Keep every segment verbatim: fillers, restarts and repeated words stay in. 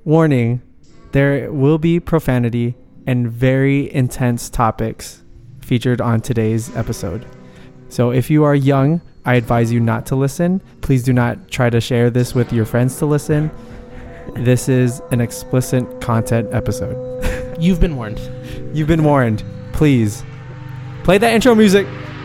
warning, there will be profanity and very intense topics featured on today's episode. So if you are young, I advise you not to listen. Please do not try to share this with your friends to listen. This is an explicit content episode. You've been warned. You've been warned. Please play that intro music.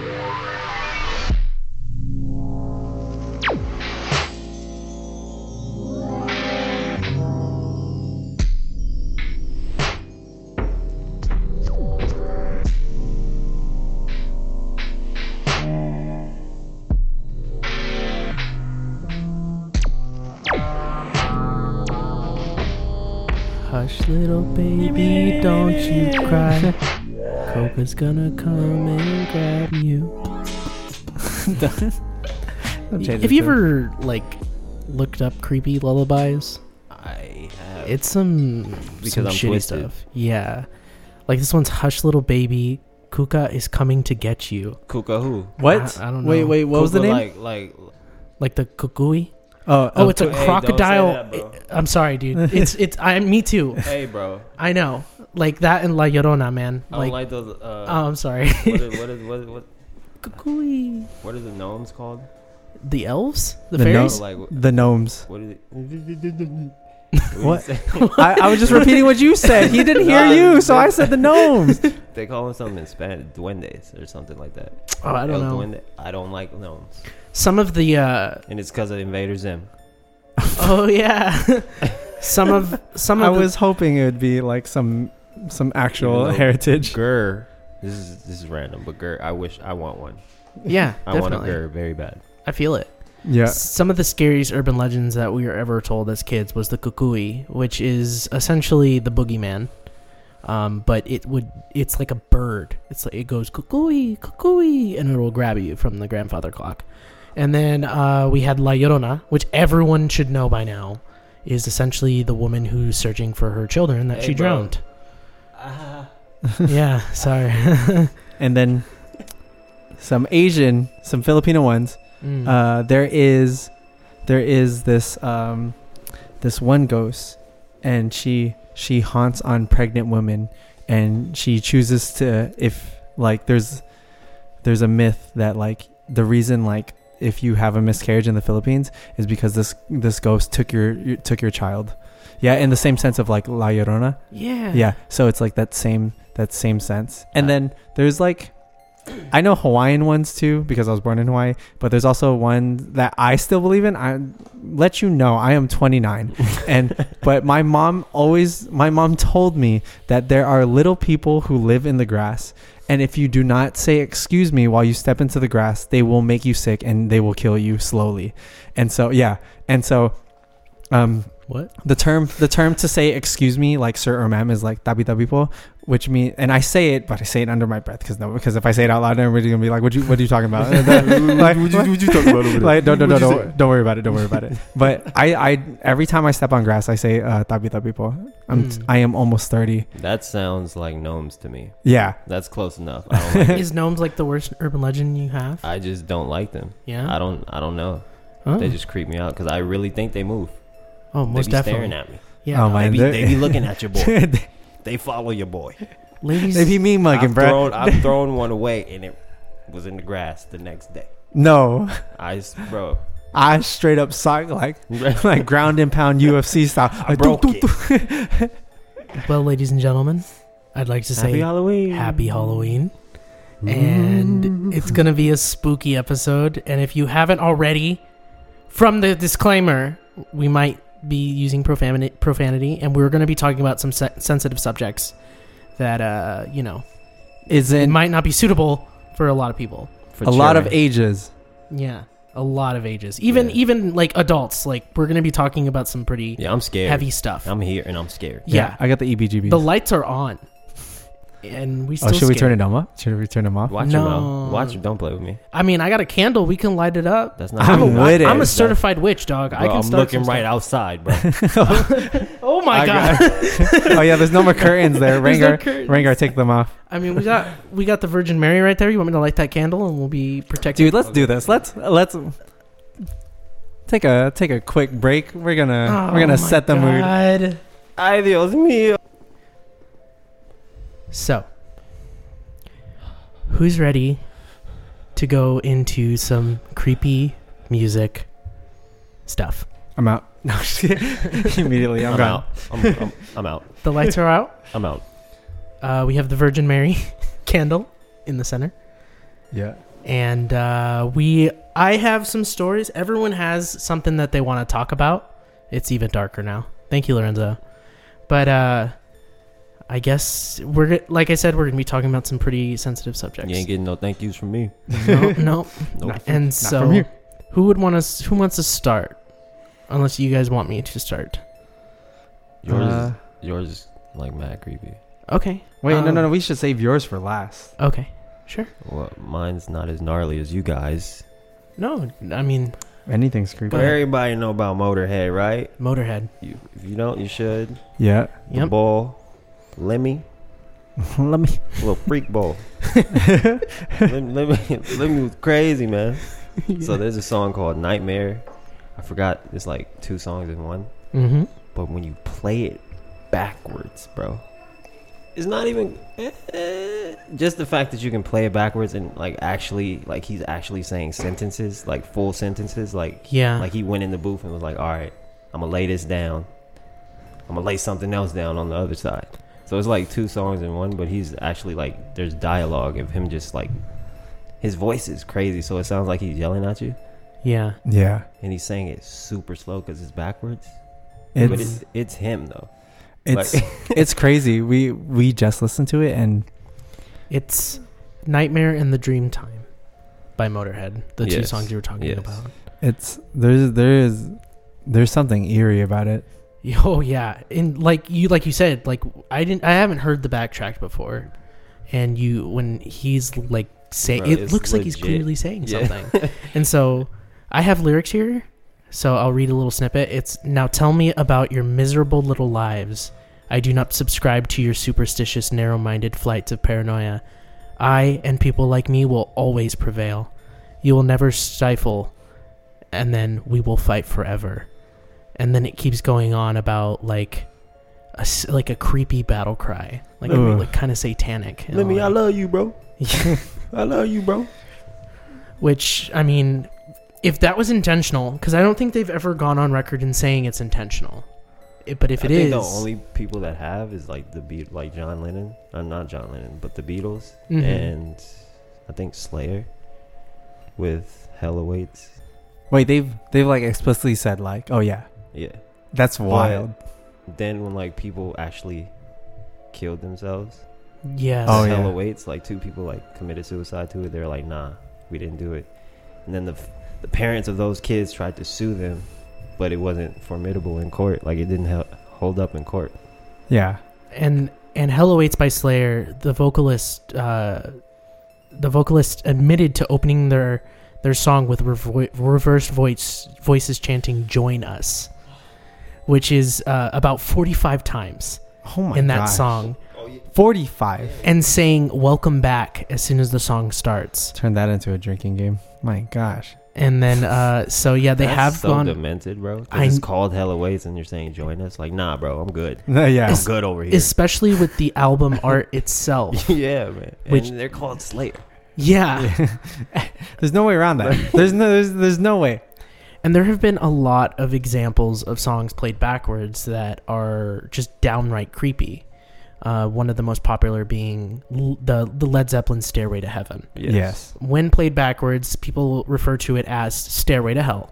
Hush, little baby, don't you cry. Copa's gonna come and grab you. Have you ever like looked up creepy lullabies? I have. It's some Because some I'm shitty twisted. stuff. Yeah, like this one's "Hush, little baby, Kuka is coming to get you." Kuka who? What? I, I don't know. Wait, wait. What was the Kuka, name? Like, like. Like the kukui. Oh, Oh, it's a Hey, don't say crocodile. that, bro. I'm sorry, dude. It's it's. I me too. Hey, bro. I know. Like that and La Llorona, man. I don't like those. Uh, oh, I'm sorry. what is what is what is, what, Kukui. what is the gnomes called? The elves? The, The fairies? Like the gnomes. what is it? What? do you say? I, I was just repeating what you said. He didn't hear Nah, you, so I said the gnomes. They call them something in Spanish, duendes or something like that. Oh, I don't El know. Duende. I don't like gnomes, Some of the uh and it's because of Invader Zim. oh yeah. some of some I of the, was hoping it would be like some some actual Even though heritage. Gur. This is this is random, but Gur. I wish I want one. yeah, I definitely. want a Gur very bad. I feel it. Yeah. Some of the scariest urban legends that we were ever told as kids was the kukui, which is essentially the boogeyman. Um, but it would it's like a bird. It's like it goes kukui, kukui, and it will grab you from the grandfather clock. And then uh, we had La Llorona, which everyone should know by now, is essentially the woman who's searching for her children that Hey, she bro. drowned. Ah. Yeah, sorry. And then some Asian, some Filipino ones. Mm. Uh, there is, there is this um, this one ghost, and she she haunts on pregnant women, and she chooses to if like there's there's a myth that like the reason like if you have a miscarriage in the Philippines is because this this ghost took your, your took your child. Yeah, in the same sense of like La Llorona. yeah. Yeah, so it's like that same that same sense. And then there's like I know Hawaiian ones too because I was born in Hawaii, but there's also one that I still believe in. I let you know I am twenty-nine, and but my mom always my mom told me that there are little people who live in the grass, and if you do not say excuse me while you step into the grass, they will make you sick and they will kill you slowly. And so yeah, and so um What? the term the term to say excuse me like sir or ma'am is like tabi tabi po, which mean and I say it but I say it under my breath because no because if I say it out loud everybody's gonna be like what you what are you talking about like, what, you, what you talking about over there? like don't don't What'd don't, you don't, don't worry about it don't worry about it but I I every time I step on grass I say uh, tabi tabi po. I'm Mm. I am almost thirty. That sounds like gnomes to me. Yeah, That's close enough. I don't like it. Is gnomes like the worst urban legend you have? I just don't like them. Yeah. I don't. I don't know. Oh, They just creep me out because I really think they move. oh They most be definitely. staring at me. Yeah. Oh, no, my- They be, they're- they be looking at your boy. they They follow your boy. ladies. be mean mugging, I've bro. thrown, I've thrown one away and it was in the grass the next day. No, I, s- bro, I straight up sock like like ground and pound U F C style. I Like, broke doo, doo, it. doo. Well, ladies and gentlemen, I'd like to say Happy Halloween. Happy Halloween. And it's going to be a spooky episode. And if you haven't already, from the disclaimer, we might be using profanity, profanity and we're going to be talking about some se- sensitive subjects that, uh, you know, Is it in might not be suitable for a lot of people. For a lot of children. ages. Yeah, a lot of ages. Even, Yeah. even like adults. Like, we're going to be talking about some pretty Yeah, I'm scared. heavy stuff. I'm here and I'm scared. yeah. I got the E B G Bs. The lights are on. And we still Oh, should we scared. turn it on? Should we turn them off? Watch your No. mouth. Watch it. Don't play with me. I mean, I got a candle. We can light it up. That's not. I'm I'm, a, with it. I'm a That's- certified witch, dog. I Bro, can I'm start looking some right stuff. outside, bro. Oh my I god! Oh yeah, there's no more curtains there. There's no Rangar, curtains. Rangar, take them off. I mean, we got we got the Virgin Mary right there. You want me to light that candle and we'll be protected? Dude, let's do this. Let's let's take a take a quick break. We're gonna Oh we're gonna my set the mood. God. Ay, Dios mío. So, who's ready to go into some creepy music stuff? I'm out. No, just kidding. Immediately, I'm, I'm gone. out. I'm, I'm, I'm out. The lights are out. I'm out. Uh, we have the Virgin Mary candle in the center. Yeah. And uh, we, I have some stories. Everyone has something that they want to talk about. It's even darker now. Thank you, Lorenzo. But uh, I guess we're, like I said, we're going to be talking about some pretty sensitive subjects. You ain't getting no thank yous from me. No, no. Nope. And Not so, from here. who would want us? Who wants to start? Unless you guys want me to start. Yours, Uh, is, yours is like mad creepy. Okay. Wait, no, Um, no, no. We should save yours for last. Okay. Sure. Well, mine's not as gnarly as you guys. No, I mean, Anything's creepy. But everybody know about Motorhead, right? Motorhead. You, if you don't, you should. Yeah. The Yep. ball, Lemmy, Let me. little freak ball. Lemmy, Lemmy, Lemmy was crazy, man. So there's a song called Nightmare. I forgot. It's like two songs in one. Mm-hmm. But when you play it backwards, bro, it's not even eh, eh. just the fact that you can play it backwards and like actually like he's actually saying sentences, like full sentences, like Yeah. like he went in the booth and was like, all right, I'm gonna lay this down, I'm gonna lay something else down on the other side. So it's like two songs in one, but he's actually like, there's dialogue of him just like, his voice is crazy, so it sounds like he's yelling at you, yeah. Yeah. and he's saying it super slow because it's backwards. It's But it's it's him though. it's Like- it's crazy. We we just listened to it and It's Nightmare in the Dream Time by Motorhead. The two Yes. songs you were talking Yes. about. it's there's there's there's something eerie about it. Oh yeah, and like you like you said, like I didn't, I haven't heard the backtrack before, and you when he's like saying, Bro, it it's looks like he's legit. clearly saying Yeah. something, and so I have lyrics here, so I'll read a little snippet. It's now tell me about your miserable little lives. I do not subscribe to your superstitious, narrow-minded flights of paranoia. I and people like me will always prevail. You will never stifle, and then we will fight forever. And then it keeps going on about like a s- like a creepy battle cry, like Ugh. like kind of satanic. in a Let me, way. I love you, bro. I love you, bro. Which I mean, if that was intentional, because I don't think they've ever gone on record in saying it's intentional. It, but if I it is, think the only people that have is like the beat, like John Lennon, uh, not John Lennon, but the Beatles, Mhm. and I think Slayer with Hell Awaits. Wait, they've they've like explicitly said like, oh yeah, Yeah. that's wild. Then when like people actually killed themselves, yes, Oh, Hell yeah. Awaits, like two people like committed suicide to it. They're like, nah, we didn't do it. And then the f- the parents of those kids tried to sue them, but it wasn't formidable in court. Like it didn't hel- hold up in court. Yeah. and and Hell Awaits by Slayer, the vocalist, uh, the vocalist admitted to opening their their song with revo- reverse voice voices chanting "Join Us," which is uh, about forty-five times Oh my in that gosh. song, forty-five. and saying "Welcome back" as soon as the song starts. Turn that into a drinking game. My gosh. And then, uh, so yeah, they That's have so gone. demented, bro. 'Cause I- it's called Hell Awaits, and you're saying join us. Like, nah, bro, I'm good. No, yeah. I'm It's- good over here. Especially with the album art itself. yeah, man. Which- and they're called Slayer. Yeah. There's no way around that. There's no there's, there's no way. And there have been a lot of examples of songs played backwards that are just downright creepy. Uh, one of the most popular being l- the, the Led Zeppelin Stairway to Heaven. Yes. When played backwards, people refer to it as Stairway to Hell.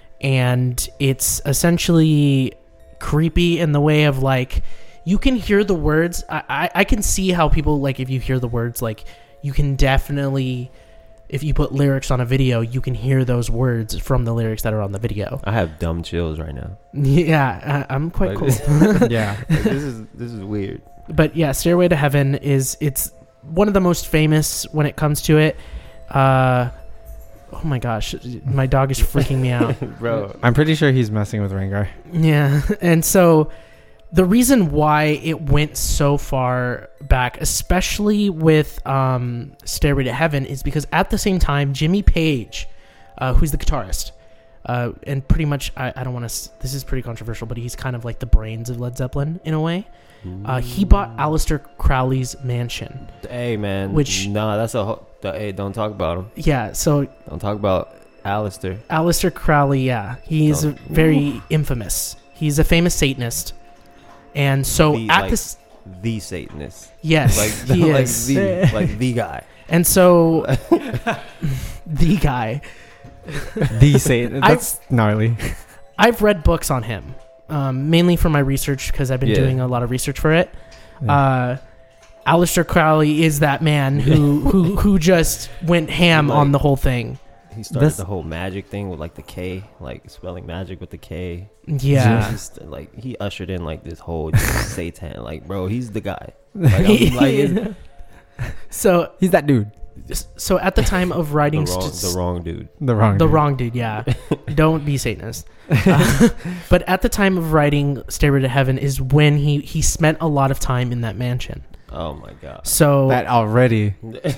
And it's essentially creepy in the way of like, you can hear the words. I, I, I can see how people, like, if you hear the words, like, you can definitely, if you put lyrics on a video, you can hear those words from the lyrics that are on the video. I have dumb chills right now. Yeah, I, I'm quite Like, cool. Yeah. Like, this is this is weird. But yeah, Stairway to Heaven is, it's one of the most famous when it comes to it. Uh, oh my gosh, my dog is freaking me out. Bro. I'm pretty sure he's messing with Rengar. Yeah, and so the reason why it went so far back, especially with um, Stairway to Heaven, is because at the same time, Jimmy Page, uh, who's the guitarist, Uh, and pretty much, I, I don't want to. This is pretty controversial, but he's kind of like the brains of Led Zeppelin in a way. Uh, he bought Aleister Crowley's mansion. Hey man, Which- nah, that's a whole, th- hey, don't talk about him. Yeah, so Don't talk about Alistair. Aleister Crowley, yeah, he's Don't- very infamous. He's a famous Satanist, and so The, at like, this, the Satanist, yes, like he like is, the like the guy. and so the guy. The Satan. That's gnarly. I've read books on him, um, mainly for my research because I've been Yeah. doing a lot of research for it. Yeah. Uh, Aleister Crowley is that man who who who just went ham Like- on the whole thing. He started That's- the whole magic thing with like the K, like spelling magic with the K. Yeah. Just, like he ushered in like this whole just Satan. Like, bro, he's the guy. Like, I'm, like it's- So He's that dude. so at the time of the writing wrong, st- the wrong dude. The wrong. the dude. wrong dude, yeah. Don't be Satanist. Uh, but at the time of writing Stairway to Heaven is when he he spent a lot of time in that mansion. Oh my god. So That already.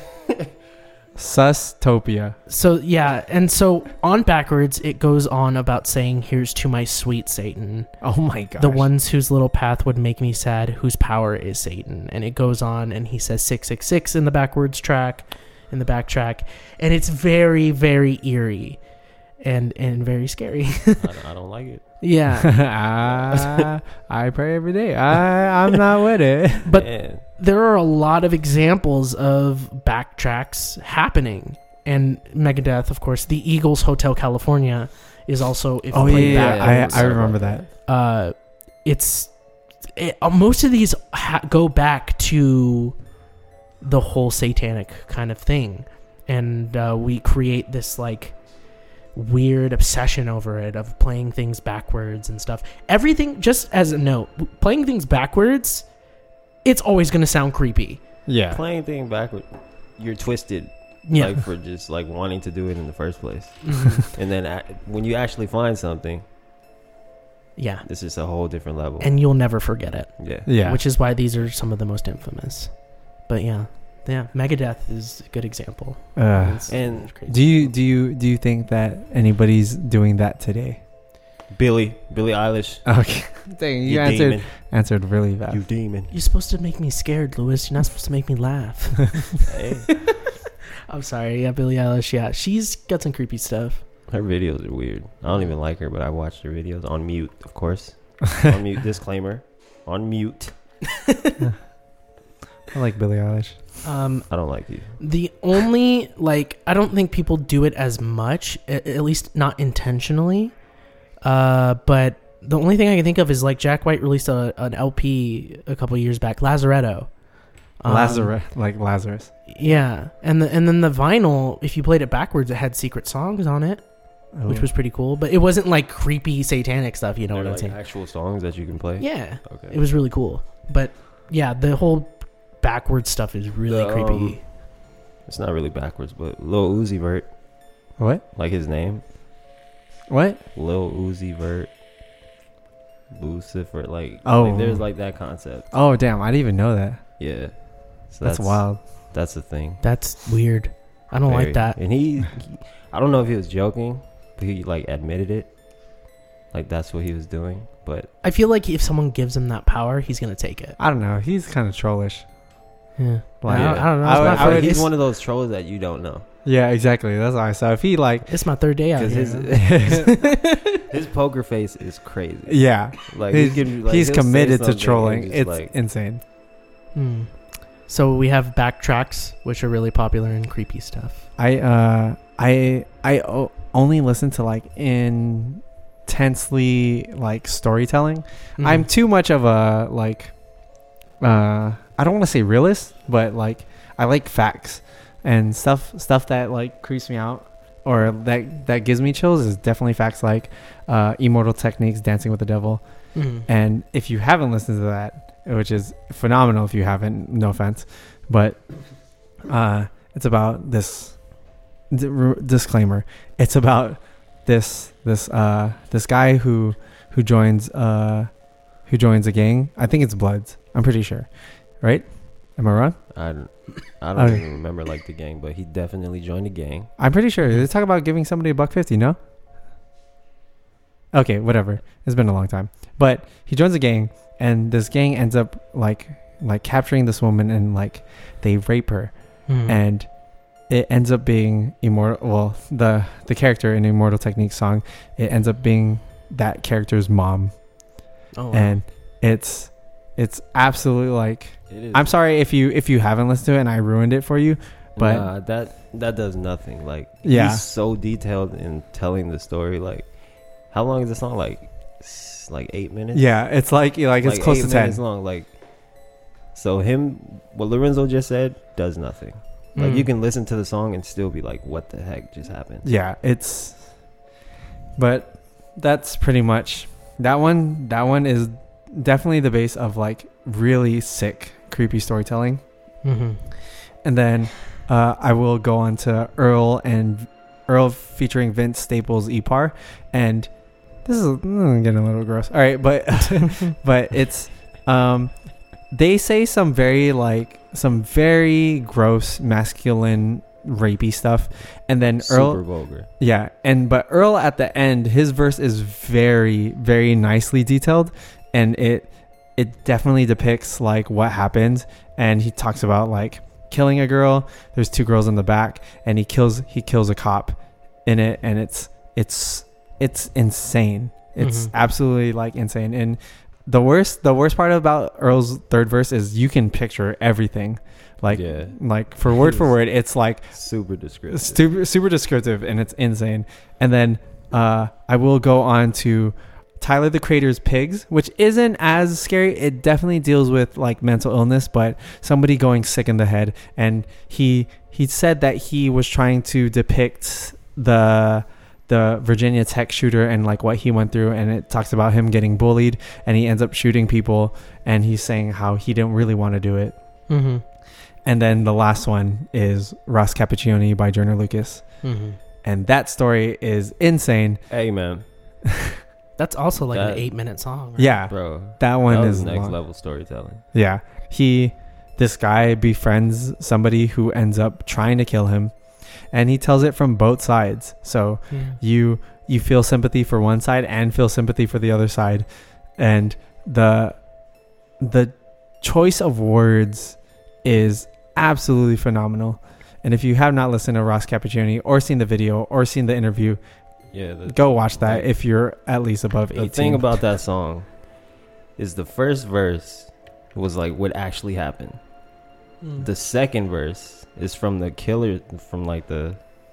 Sustopia. so yeah, and so on backwards it goes on about saying, "Here's to my sweet Satan, Oh my god. the ones whose little path would make me sad, whose power is Satan." And it goes on, and he says six six six in the backwards track, in the back track, and it's very very eerie, and and very scary. I, don't- I don't like it. Yeah, I, I pray every day. I I'm not with it. but Man. there are a lot of examples of backtracks happening, and Megadeth, of course, the Eagles Hotel California is also if Oh you play yeah, that- yeah, yeah, I I yeah. remember that. uh, it's it, uh, most of these ha- go back to the whole satanic kind of thing, and uh, we create this like weird obsession over it of playing things backwards and stuff. Everything, just as a note, playing things backwards, it's always going to sound creepy. Yeah. Playing thing backward, you're twisted. Yeah. Like for just like wanting to do it in the first place, Mhm. and then a when you actually find something, Yeah. it's just a whole different level. And you'll never forget it. yeah. Yeah. Which is why these are some of the most infamous. But yeah. Yeah. Megadeth is a good example. Uh, It's- And it's crazy. do you do you do you think that anybody's doing that today? Billy, Billie Eilish, Okay. Dang, you, you answered demon, answered really fast. you demon. You're supposed to make me scared, Lewis. You're not supposed to make me laugh. Hey, I'm sorry. Yeah, Billie Eilish. Yeah, she's got some creepy stuff. her videos are weird. I don't even like her, but I watched her videos on mute, of course. On mute. Disclaimer. On mute. I like Billie Eilish. Um, I don't like you. the only like I don't think people do it as much, a- at least not intentionally. Uh, but the only thing I can think of is like Jack White released a, an L P a couple years back, Lazaretto. Um, Lazarus, like Lazarus. Yeah, and the, and then the vinyl, if you played it backwards, it had secret songs on it, which Oh. was pretty cool. But it wasn't like creepy satanic stuff. You know They're what I'm like saying? actual songs that you can play. Yeah, Okay. it was really cool. But yeah, the whole backwards stuff is really The, creepy. um, It's not really backwards, but Lil Uzi Vert, What? like his name, What? Lil Uzi Vert, Lucifer, like, Oh. like there's like that concept. Oh damn! I didn't even know that. Yeah. So That's, wild. That's the thing. That's weird. I don't Very. like that. And he, he, I don't know if he was joking, but he like admitted it. Like that's what he was doing. But I feel like if someone gives him that power, he's gonna take it. I don't know. He's kind of trollish. Yeah. Like, I, don't, I don't know. I It's would- my I first- would- he's it's- one of those trolls that you don't know. Yeah, exactly. That's why. So if he like, It's my third day out Because here. his his poker face is crazy. yeah, Like he's, he can, like, he's he'll say committed to something and trolling. just, It's like, insane. Hmm. So we have backtracks, which are really popular in creepy stuff. I uh I I o- only listen to like intensely like storytelling. Mhm. I'm too much of a like uh I don't want to say realist, but like I like facts and stuff stuff that like creeps me out or that that gives me chills is definitely facts like uh Immortal Techniques, Dancing with the Devil. Mhm. And if you haven't listened to that, which is phenomenal if you haven't, no offense, but uh, it's about this d- r- disclaimer. It's about this this uh, this guy who who joins uh, who joins a gang. I think it's Bloods. I'm pretty sure, right? Am I wrong? I don't, I don't Okay. even remember like the gang, but he definitely joined the gang. I'm pretty sure. They talk about giving somebody a buck fifty. No, Okay, whatever. It's been a long time. But he joins a gang, and this gang ends up like like capturing this woman, and like they rape her, Mhm. and it ends up being immortal. Well, the the character in Immortal Technique song, it ends up being that character's mom, oh, wow. and it's it's absolutely like. It is. I'm sorry if you if you haven't listened to it and I ruined it for you, but nah, that that does nothing. Like, Yeah. he's so detailed in telling the story. Like, how long is the song? Like, s- like eight minutes. yeah, it's like like it's Like close eight to ten. minutes long. Like, so him, what Lorenzo just said does nothing. Like, Mm. you can listen to the song and still be like, what the heck just happened? Yeah, it's. But that's pretty much that one. That one is definitely the base of like really sick, creepy storytelling. Mhm. And then uh, I will go on to Earl and Earl featuring Vince Staples E P A R, and this is mm, getting a little gross. All right, but but it's um, they say some very like some very gross masculine rapey stuff, and then Earl. Super vulgar. Yeah, and but Earl at the end, his verse is very, very nicely detailed, and it it definitely depicts like what happened, and he talks about like killing a girl. There's two girls in the back, and he kills he kills a cop in it, and it's it's it's insane. It's Mhm. absolutely like insane. And the worst the worst part about Earl's third verse is you can picture everything, like Yeah. like for word for word, it's like Super descriptive. super super descriptive, and it's insane. And then uh I will go on to Tyler the Creator's Pigs, which isn't as scary. It definitely deals with like mental illness, but somebody going sick in the head, and he he said that he was trying to depict the the Virginia Tech shooter and like what he went through, and it talks about him getting bullied, and he ends up shooting people, and he's saying how he didn't really want to do it. Mhm. And then the last one is Ross Cappuccioni by Joyner Lucas. Mhm. And that story is insane. Hey, man. That's also like That- an eight-minute song. Right? Yeah, Bro. that one that is was next long. level storytelling. Yeah, he, this guy befriends somebody who ends up trying to kill him, and he tells it from both sides. So Yeah. you you feel sympathy for one side and feel sympathy for the other side, and the the choice of words is absolutely phenomenal. And if you have not listened to Ross Cappuccioni or seen the video or seen the interview, Yeah. The, go watch that if you're at least above eighteen. the thing about that song is the first verse was like what actually happened. Mm. The second verse is from the killer, from like the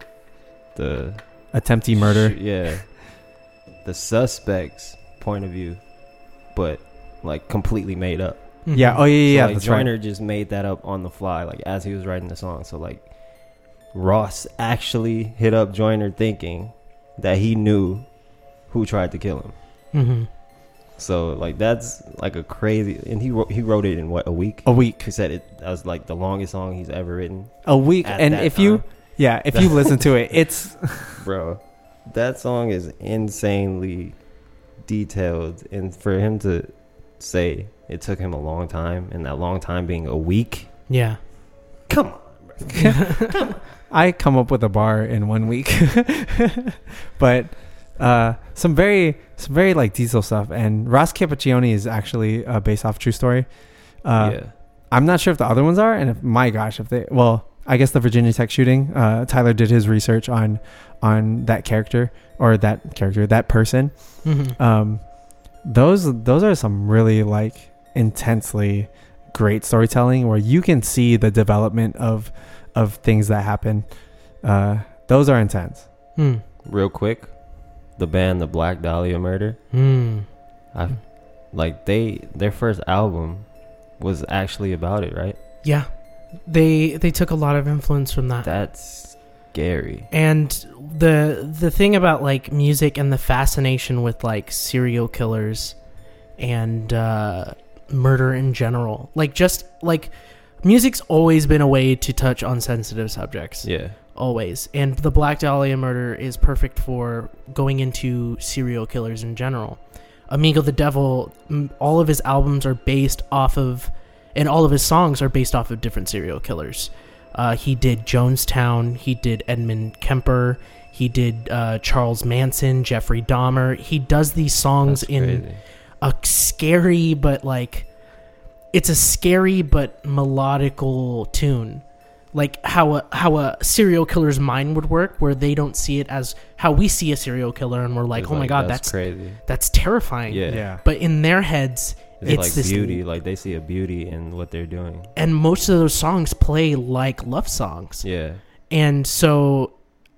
the attempted murder. sh- yeah, the suspect's point of view, but like completely made up. Mhm. Yeah. Oh yeah, yeah. So, yeah like that's Joyner right. just made that up on the fly, like as he was writing the song. So like Ross actually hit up Joyner thinking that he knew who tried to kill him. Mhm. So like that's like a crazy, and he wrote, he wrote it in what, a week. A week. He said it that was like the longest song he's ever written, A week. at And that if you, time. yeah, if you listen to it, it's bro. That song is insanely detailed, and for him to say it took him a long time, and that long time being a week. Yeah. Come on. I come up with a bar in one week. But uh, some very, some very like diesel stuff. And Ross Cappuccioni is actually uh, based off true story. Uh, yeah. I'm not sure if the other ones are, and if my gosh, if they, well, I guess the Virginia Tech shooting. Uh, Tyler did his research on on that character or that character, that person. Mhm. Um, those those are some really like intensely great storytelling where you can see the development of of things that happen. Uh, those are intense. Mm. Real quick, the band the Black Dahlia Murder, Mm. I like they their first album was actually about it, right? Yeah. They they took a lot of influence from that. That's scary. And the the thing about like music and the fascination with like serial killers and uh, murder in general, like just like music's always been a way to touch on sensitive subjects. Yeah. Always. And the Black Dahlia Murder is perfect for going into serial killers in general. Amigo the Devil, m- all of his albums are based off of, and all of his songs are based off of different serial killers. Uh, he did Jonestown, he did Edmund Kemper, He did uh, Charles Manson, Jeffrey Dahmer. He does these songs That's in crazy. a scary but like it's a scary but melodical tune, like how a how a serial killer's mind would work, where they don't see it as how we see a serial killer, and we're like, It's oh my god, that's, that's crazy. that's terrifying. Yeah. Yeah. But in their heads, It's, it's, like this, beauty. Like they see a beauty in what they're doing. and most of those songs play like love songs. Yeah. And so,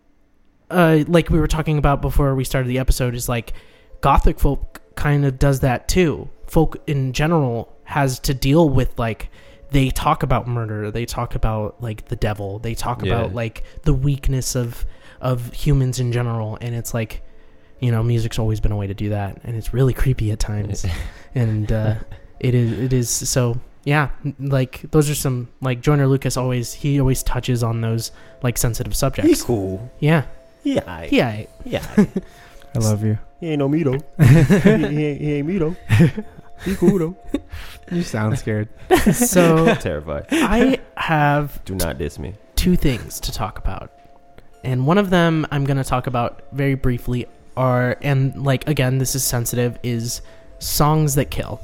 uh, like we were talking about before we started the episode, is like gothic folk kind of does that too. Folk in general has to deal with like they talk about murder, they talk about like the devil, they talk Yeah. about like the weakness of of humans in general, and it's like, you know, music's always been a way to do that, and it's really creepy at times, and uh, it is it is so. Yeah, like those are some like Joyner Lucas always he always touches on those like sensitive subjects. He's cool. Yeah, Yeah. yeah. Yeah. I love you. He ain't no me though. he, he, ain't, he ain't me though. He cool though. You sound scared. So Terrified. I have Do not diss me. two things to talk about, and one of them I'm going to talk about very briefly are, and like again, this is sensitive, is songs that kill.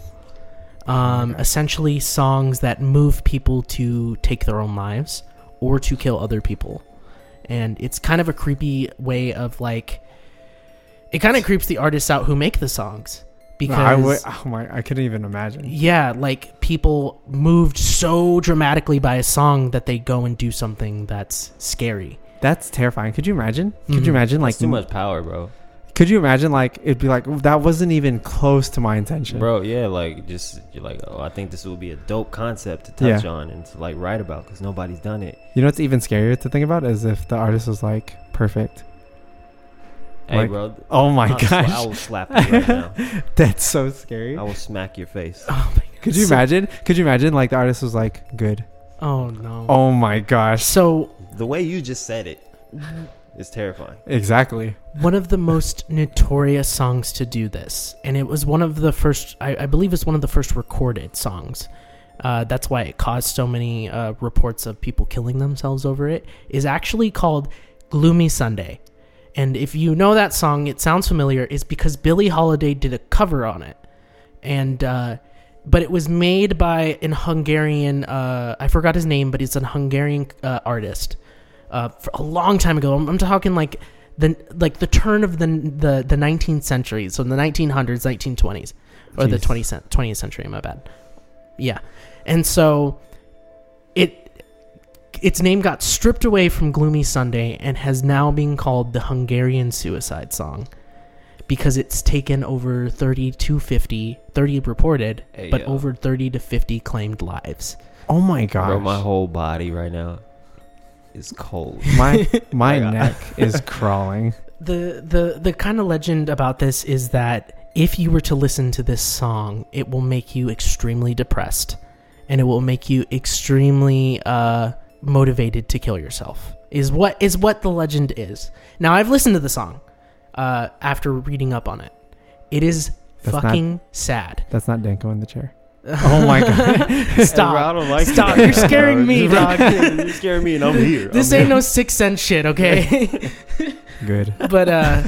Um, Okay. Essentially songs that move people to take their own lives or to kill other people. And it's kind of a creepy way of like, it kind of creeps the artists out who make the songs, because I would, oh my, I couldn't even imagine. yeah, like people moved so dramatically by a song that they go and do something that's scary. That's terrifying. Could you imagine? Could Mhm. you imagine like That's too much power, bro. Could you imagine like it'd be like that wasn't even close to my intention, Bro, yeah, like just you're like, oh, I think this would be a dope concept to touch Yeah. on and to like write about because nobody's done it. You know what's even scarier to think about is if the artist was like perfect. Hey, Like, bro. Oh my I'll sla- gosh, I will slap you right now. that's so scary. I will smack your face. Oh my god. Could you So- imagine? Could you imagine like the artist was like good? Oh no. Oh my gosh, So The way you just said it is terrifying. exactly. one of the most notorious songs to do this, and it was one of the first, I, I believe it's one of the first recorded songs. Uh, that's why it caused so many uh, reports of people killing themselves over it, is actually called Gloomy Sunday. And if you know that song, it sounds familiar, is because Billie Holiday did a cover on it. And, uh, but it was made by an Hungarian, uh, I forgot his name, but it's an Hungarian uh, artist. Uh, for a long time ago. I'm, I'm talking like the like the turn of the the the nineteenth century, so in the nineteen hundreds, nineteen twenties, or the Jeez. twentieth twentieth century. My bad. Yeah, and so it its name got stripped away from Gloomy Sunday and has now been called the Hungarian Suicide Song, because it's taken over thirty to fifty, thirty reported, Hey, but yo. over thirty to fifty claimed lives. Oh my gosh, Bro, my whole body right now is cold. my my Like, I- neck is crawling. The the the kind of legend about this is that if you were to listen to this song, it will make you extremely depressed, and it will make you extremely uh, motivated to kill yourself. Is what is what the legend is. Now, I've listened to the song uh, after reading up on it. It is That's not- fucking sad. That's not Danko in the chair. Oh my god. Stop! I don't like Stop! that. You're scaring me, dog. You're scaring me, and I'm here. This I'm ain't here. no Sixth Sense shit, okay? Good. but uh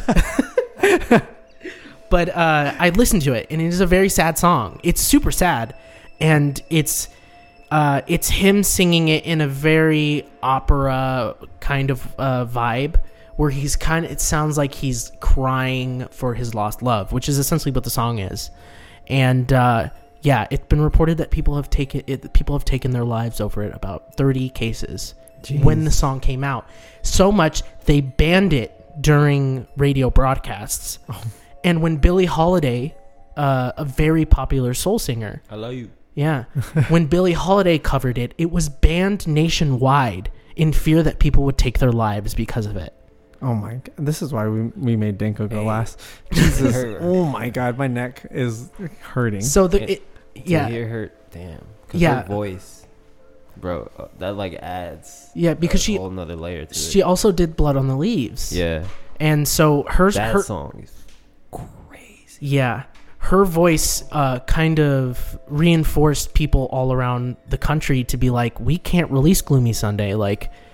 but uh I listened to it, and it is a very sad song. It's super sad, and it's uh it's him singing it in a very opera kind of uh vibe, where he's kind of, it sounds like he's crying for his lost love, which is essentially what the song is. And uh yeah, it's been reported that people have taken it people have taken their lives over it, about thirty cases when the song came out. So much they banned it during radio broadcasts. Oh. And when Billie Holiday, uh, a very popular soul singer, I love you. yeah, when Billie Holiday covered it, it was banned nationwide in fear that people would take their lives because of it. Oh my god. This is why we we made Danko go Hey. last. Jesus. Oh my god, my neck is hurting. So the It- it, Yeah. yeah, To hear her, damn. 'Cause Yeah. her voice, bro, uh, that like adds yeah, because a she whole nother layer to she it. also did Blood on the Leaves. Yeah, And so her that her song is crazy. yeah, her voice uh, kind of reinforced people all around the country to be like, we can't release Gloomy Sunday. Like,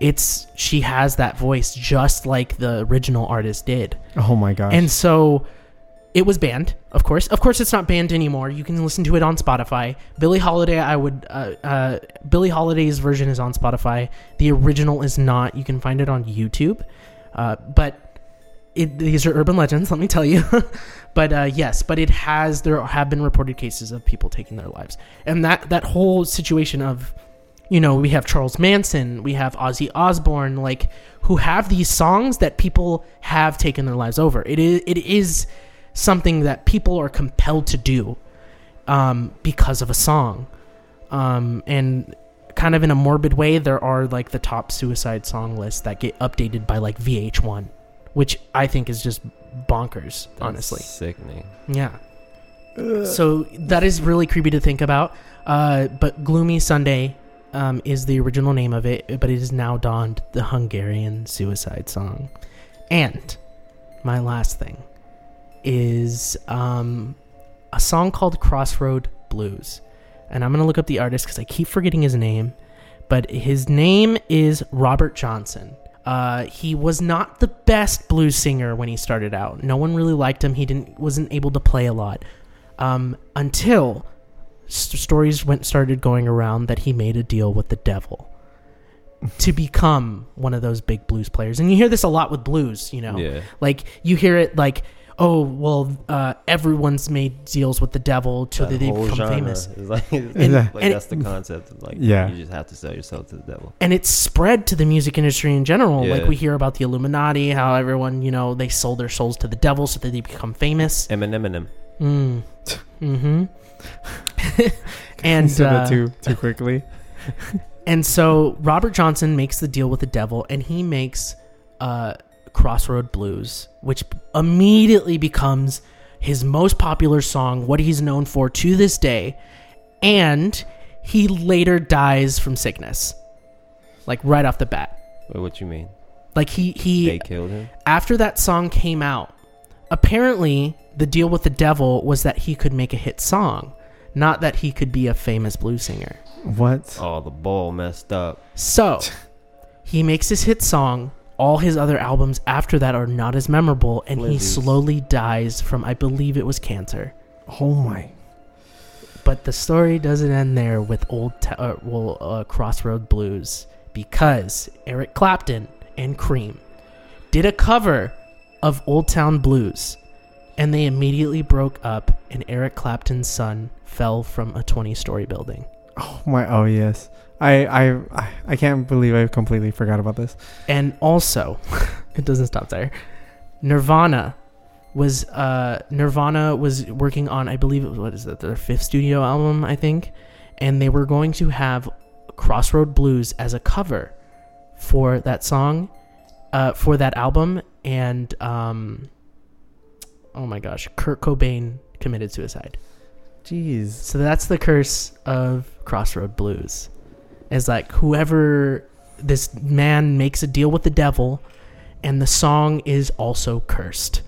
it's she has that voice just like the original artist did. Oh my gosh. And so it was banned, of course. Of course, it's not banned anymore. You can listen to it on Spotify. Billie Holiday, I would. Uh, uh, Billie Holiday's version is on Spotify. The original is not. You can find it on YouTube. Uh, but it, these are urban legends, let me tell you. But uh, yes, but it has. There have been reported cases of people taking their lives, and that that whole situation of, you know, we have Charles Manson, we have Ozzy Osbourne, like who have these songs that people have taken their lives over. It is. It is. something that people are compelled to do um, because of a song. Um, and kind of in a morbid way, there are like the top suicide song lists that get updated by like V H one, which I think is just bonkers, That's honestly. sickening. Yeah. So that is really creepy to think about. Uh, but Gloomy Sunday um, is the original name of it, but it is now donned the Hungarian suicide song. And my last thing is um, a song called Crossroad Blues. And I'm going to look up the artist because I keep forgetting his name. But his name is Robert Johnson. Uh, he was not the best blues singer when he started out. No one really liked him. He didn't wasn't able to play a lot. Um, until st- stories went started going around that he made a deal with the devil to become one of those big blues players. And you hear this a lot with blues, you know. Yeah. Like, you hear it like, oh, well, uh, everyone's made deals with the devil so that, that they whole become genre famous. is like, And- like and that's the concept. Of like, Yeah. you just have to sell yourself to the devil. And it's spread to the music industry in general. Yeah. Like, we hear about the Illuminati, how everyone, you know, they sold their souls to the devil so that they become famous. Eminem, Eminem. Mm. Mm-hmm. You and said uh, it too too quickly. and so Robert Johnson makes the deal with the devil, and he makes uh, Crossroad Blues, which immediately becomes his most popular song, what he's known for to this day. And he later dies from sickness, like right off the bat. Wait, what you mean? Like he he They killed him? after that song came out, apparently the deal with the devil was that he could make a hit song, not that he could be a famous blues singer. What? Oh, the ball messed up. So he makes his hit song. All his other albums after that are not as memorable, and he Flizzies. slowly dies from, I believe it was cancer. Oh my. But the story doesn't end there with old ta- uh, well, uh, Crossroad Blues, because Eric Clapton and Cream did a cover of Old Town Blues, and they immediately broke up, and Eric Clapton's son fell from a twenty-story building. Oh my. Oh yes. I I I- I can't believe I completely forgot about this. And also, it doesn't stop there. Nirvana was uh, Nirvana was working on, I believe it was, what is it, their fifth studio album, I think, and they were going to have Crossroad Blues as a cover for that song, uh, for that album, and um, oh my gosh, Kurt Cobain committed suicide. Jeez. So that's the curse of Crossroad Blues. Is like whoever, this man makes a deal with the devil, and the song is also cursed.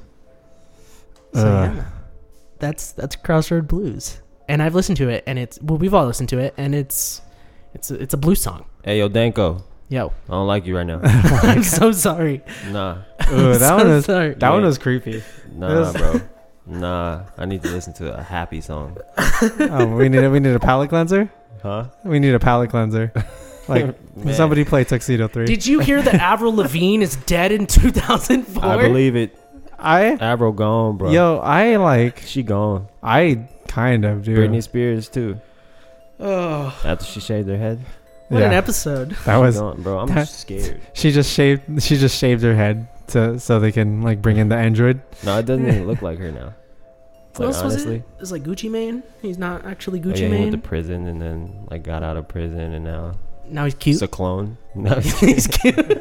So Ugh. yeah, that's that's Crossroad Blues, and I've listened to it, and it's well, we've all listened to it, and it's it's a, it's a blues song. Hey, yo, Danko. Yo, I don't like you right now. I'm so sorry. Nah. Ugh, that so one was sorry. that one Yeah. was creepy. Nah, bro. Nah. I need to listen to a happy song. Oh, we need a, we need a palate cleanser. Huh? We need a palate cleanser. Like Man. somebody play Tuxedo Three. Did you hear that Avril Lavigne is dead in two thousand four? I believe it. I Avril gone, bro. yo I like She gone. I kind of do. Britney Spears, too. Oh, After she shaved her head. what Yeah. an episode! That She was gone, bro. I'm that- just scared. she just shaved she just shaved her head to so they can like bring in the android. No, it doesn't even look like her now. What Like, else was honestly. it? It was like Gucci Mane. He's not actually Oh, Gucci yeah, he went to Mane. prison and then like got out of prison and now Now he's cute. it's a clone. No, He's cute.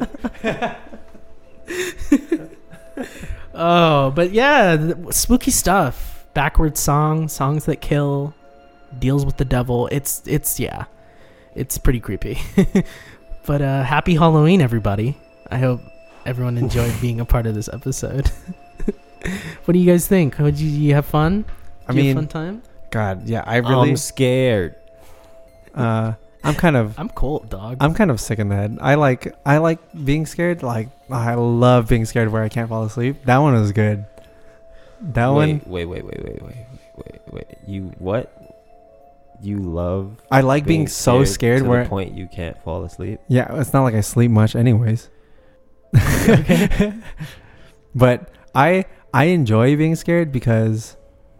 Oh, but yeah, th- spooky stuff. Backwards song, songs that kill, deals with the devil. It's it's yeah, it's pretty creepy. But uh, happy Halloween, everybody! I hope everyone enjoyed being a part of this episode. What do you guys think? Did you, you have fun? I Did you have mean, a fun time? God, yeah, I really I'm scared. uh I'm kind of I'm cold, dog. I'm kind of sick in the head. I like I like being scared. Like I love being scared where I can't fall asleep. That one was good. That one. Wait, wait, wait, wait, wait, wait, wait. You what? You love I like being, being so scared to where the point you can't fall asleep. yeah, it's not like I sleep much anyways. Okay. But I I enjoy being scared because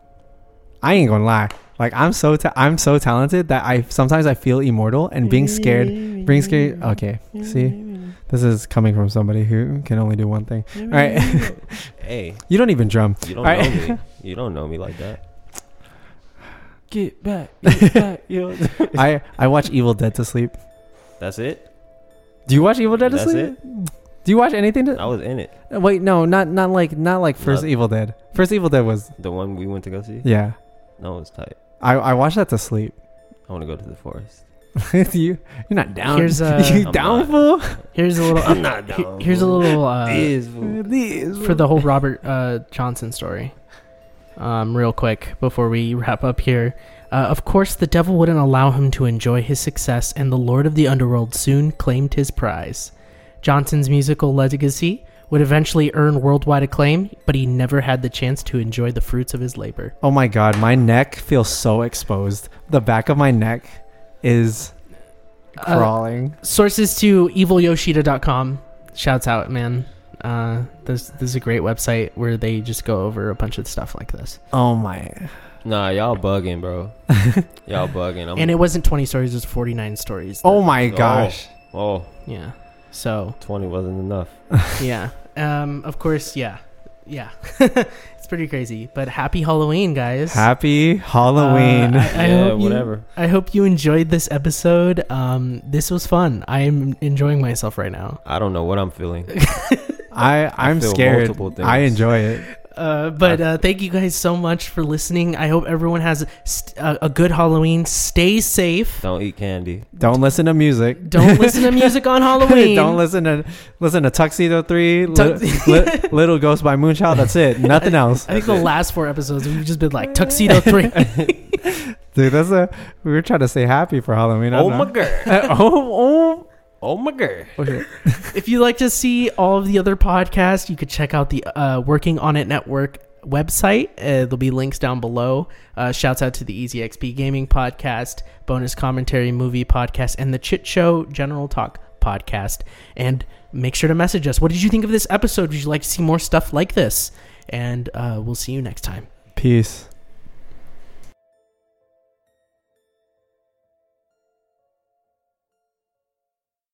I ain't gonna lie. Like I'm so ta- I'm so talented that I sometimes I feel immortal, and being scared, being scared. Okay, see, this is coming from somebody who can only do one thing. All right, Hey, you don't even drum. you don't All know right. me. You don't know me like that. Get back, get back. You know? I I watch Evil Dead to sleep. That's it. Do you watch Evil Dead to That's sleep? Do you watch anything to? I was in it. Wait, no, not not like not like first Not- Evil Dead. First Evil Dead was The one we went to go see. yeah. No, it's tight. I I watched that to sleep. I want to go to the forest. you you're not down. Here's, uh, you I'm down not. fool? Here's a little. I'm not he- down, Here's a fool. little uh, Is, fool. for the whole Robert uh, Johnson story. Um, real quick before we wrap up here. Uh, of course, the devil wouldn't allow him to enjoy his success, and the Lord of the Underworld soon claimed his prize. Johnson's musical legacy would eventually earn worldwide acclaim, but he never had the chance to enjoy the fruits of his labor. Oh my god, my neck feels so exposed. The back of my neck is Uh, crawling. sources to evil yoshida dot com. Shouts out, man. Uh, this, this is a great website where they just go over a bunch of stuff like this. Oh my. Nah, y'all bugging, bro. Y'all bugging. I'm, And it wasn't twenty stories, it was forty-nine stories. Oh my gosh. Oh, Yeah. So, twenty wasn't enough. yeah. Um, of course, yeah. Yeah. It's pretty crazy. But happy Halloween, guys. Happy Halloween. Uh, I, I Yeah, hope you, whatever. I hope you enjoyed this episode. Um, this was fun. I am enjoying myself right now. I don't know what I'm feeling. I I'm feel scared. multiple things. I enjoy it. Uh, but uh, thank you guys so much for listening. I hope everyone has st- a, a good Halloween. Stay safe. Don't eat candy. Don't listen to music. Don't listen to music on Halloween. Don't listen to listen to Tuxedo three, li- Tux- li- Little Ghost by Moonchild. That's it. Nothing else. I think the last four episodes we've just been like Tuxedo three. Dude, that's a we were trying to say happy for Halloween. I Oh don't my know. god. oh, Oh my god. oh. Okay. If you'd like to see all of the other podcasts, you could check out the uh, Working On It Network website. Uh, there'll be links down below. Uh, shouts out to the Easy X P Gaming Podcast, Bonus Commentary Movie Podcast, and the Chit Show General Talk Podcast. And make sure to message us. What did you think of this episode? Would you like to see more stuff like this? And uh, we'll see you next time. Peace.